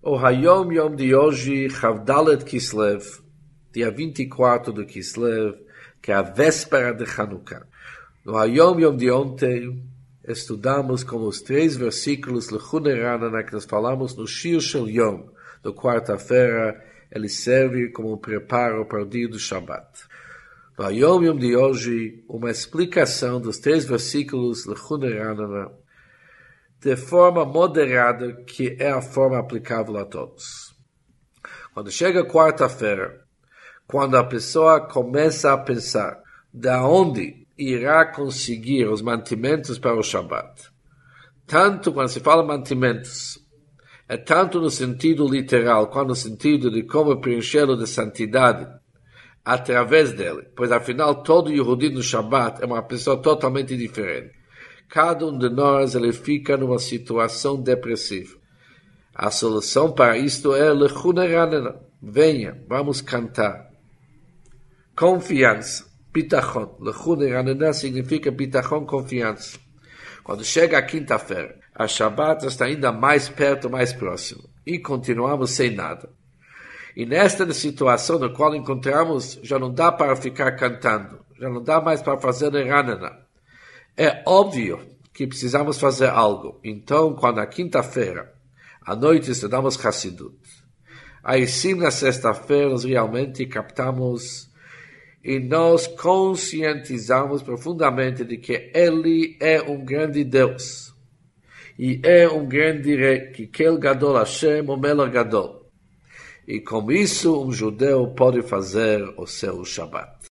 O Hayom Yom de hoje, Chavdalet Kislev, dia 24 de Kislev, que é a véspera de Hanukkah. No Hayom Yom de ontem, estudamos como os 3 versículos Lechune Ranana que nós falamos no Shir Shel Yom, da quarta-feira. Ele serve como um preparo para o dia do Shabbat. No Hayom Yom de hoje, uma explicação dos 3 versículos Lechune Ranana, de forma moderada, que é a forma aplicável a todos. Quando chega quarta-feira, quando a pessoa começa a pensar de onde irá conseguir os mantimentos para o Shabbat, tanto quando se fala mantimentos, é tanto no sentido literal, quanto no sentido de como preenchê-lo de santidade através dele, pois afinal todo Yehudi no Shabbat é uma pessoa totalmente diferente. Cada um de nós ele fica numa situação depressiva. A solução para isto é Lechune Ranana. Venha, vamos cantar. Confiança, bitachon. Lechune Ranana significa bitachon, confiança. Quando chega a quinta-feira, a Shabbat está ainda mais perto, mais próximo. E continuamos sem nada. E nesta situação na qual encontramos, já não dá para ficar cantando. Já não dá mais para fazer Ranana. É óbvio que precisamos fazer algo. Então, quando na quinta-feira, à noite, estudamos Hassidut, aí sim, na sexta-feira, nós realmente captamos e nós conscientizamos profundamente de que Ele é um grande Deus. E é um grande rei, que Kel Gadol Hashem, o Melech Gadol. E com isso, um judeu pode fazer o seu Shabbat.